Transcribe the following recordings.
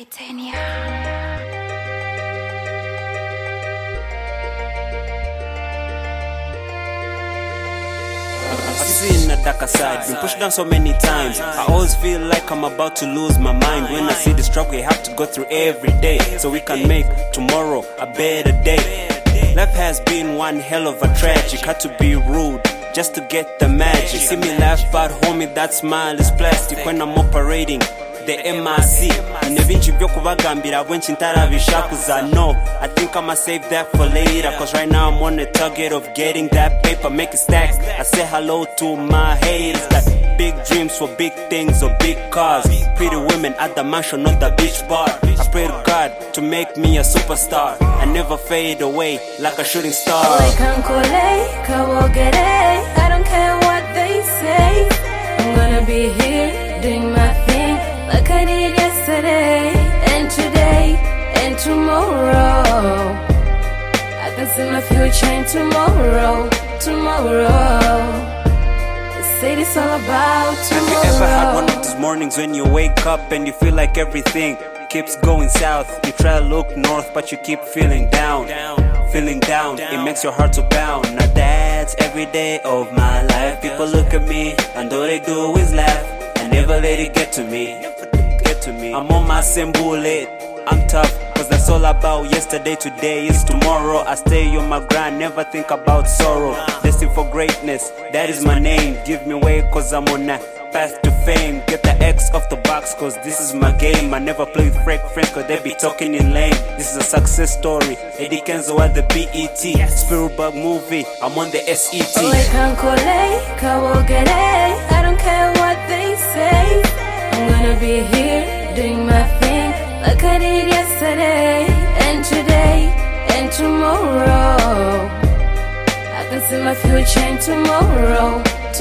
Titania. I've seen the darker side, been pushed down so many times. I always feel like I'm about to lose my mind. When I see the struggle we have to go through every day, so we can make tomorrow a better day. Life has been one hell of a tragic. Had to be rude just to get the magic. See me laugh, but homie, that smile is plastic. When I'm operating the MRC, nevinji byo kubagambira bwenchi ntarabishakuza. No, I think I'ma save that for later, cause right now I'm on the target of getting that paper, making stacks. I say hello to my haters, like big dreams for big things or big cars, pretty women at the mansion, not the beach bar. I pray to God to make me a superstar and never fade away like a shooting star. I don't care what they say, I'm gonna be here doing my thing like I did yesterday and today and tomorrow. I can see my future in tomorrow. They say it's all about tomorrow. Have you ever had one of those mornings when you wake up and you feel like everything keeps going south? You try to look north but you keep feeling down. It makes your heart to pound. Now that's every day of my life. People look at me and all they do is laugh. I never let it get to me. I'm on my same bullet. I'm tough, cause that's all about yesterday. Today is tomorrow. I stay on my grind, never think about sorrow. Destined for greatness, that is my name. Give me way, cause I'm on a path to fame. Get the X off the box, cause this is my game. I never play with fake friends, cause they be talking in lame. This is a success story. Eddie Kenzo at the BET. Spielberg movie, I'm on the SET. I don't care what they say, I'm gonna be here doing my thing like I did yesterday and today and tomorrow. I can see my future in tomorrow.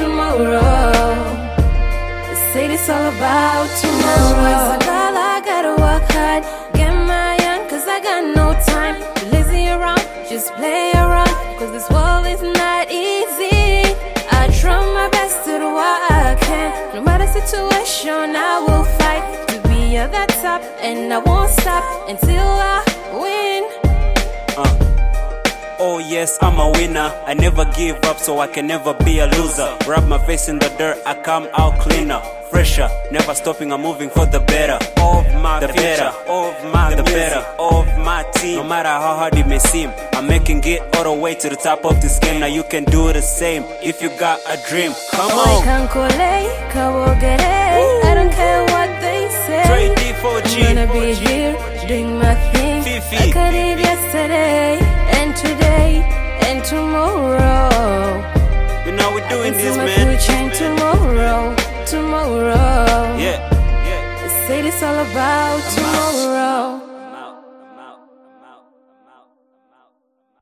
They say it's all about tomorrow. Girl, I gotta work hard, get my young, cause I got no time. Be lazy around, just play around, cause this world is not easy. I try my best to do what I can. No matter situation, I will fight to be at the top, and I won't stop until I win. Oh yes, I'm a winner. I never give up, so I can never be a loser. Rub my face in the dirt, I come out cleaner, fresher. Never stopping, I'm moving for the better of my future, of my team. No matter how hard it may seem, I'm making it all the way to the top of this game. Now you can do the same if you got a dream. Come on. I don't care what they say, I'm gonna be here doing my thing like I did yesterday and today and tomorrow. You know we're doing this, man. Tomorrow. Yeah. They say it's all about tomorrow.